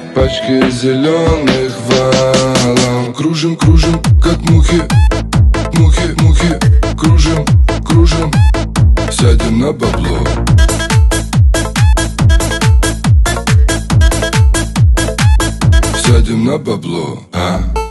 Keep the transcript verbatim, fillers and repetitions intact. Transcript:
пачки зеленых валом. Кружим, кружим, как мухи, мухи, мухи. Кружим, кружим, сядем на бабло. Сядем на бабло, а?